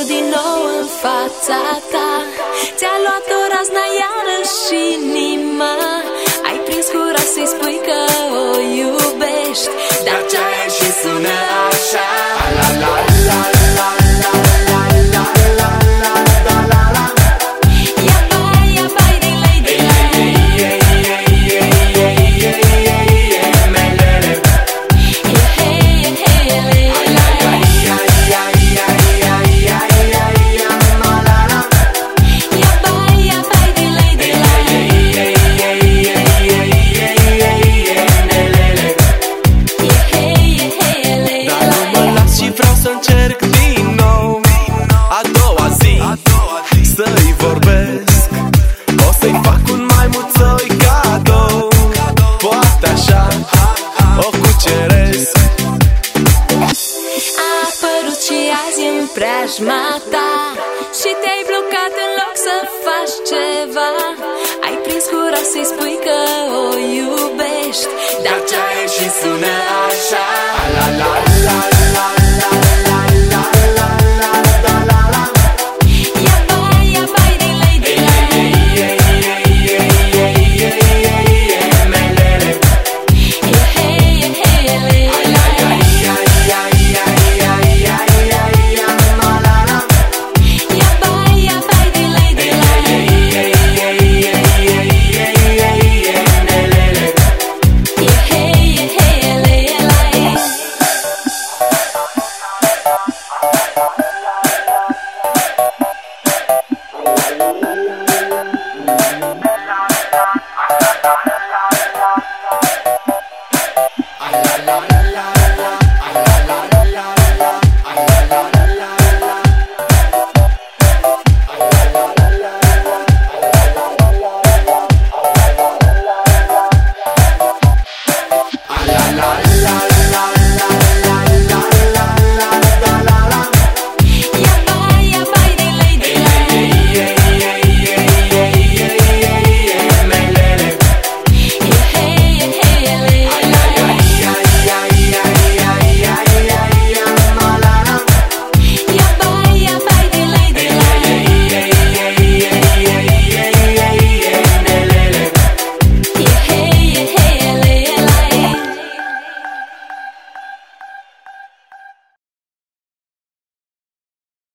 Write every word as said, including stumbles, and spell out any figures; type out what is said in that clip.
din nou în fața ta. Ți-a luat o razna iarăși inima. Ai prins curaj să-i spui că o iubești, dar ce-a ieșit sună așa. La la la la la la la la la la la la. Ia bai, ia bai, de lei, de lei. Să-i vorbesc, o să-i fac un maimuțoi cadou. Poate așa o cuceresc. A apărut și azi în preajma ta și te-ai blocat în loc să faci ceva. Ai prins curaj să-i spui că o iubești, dar ce-a ieșit sună așa. La la la.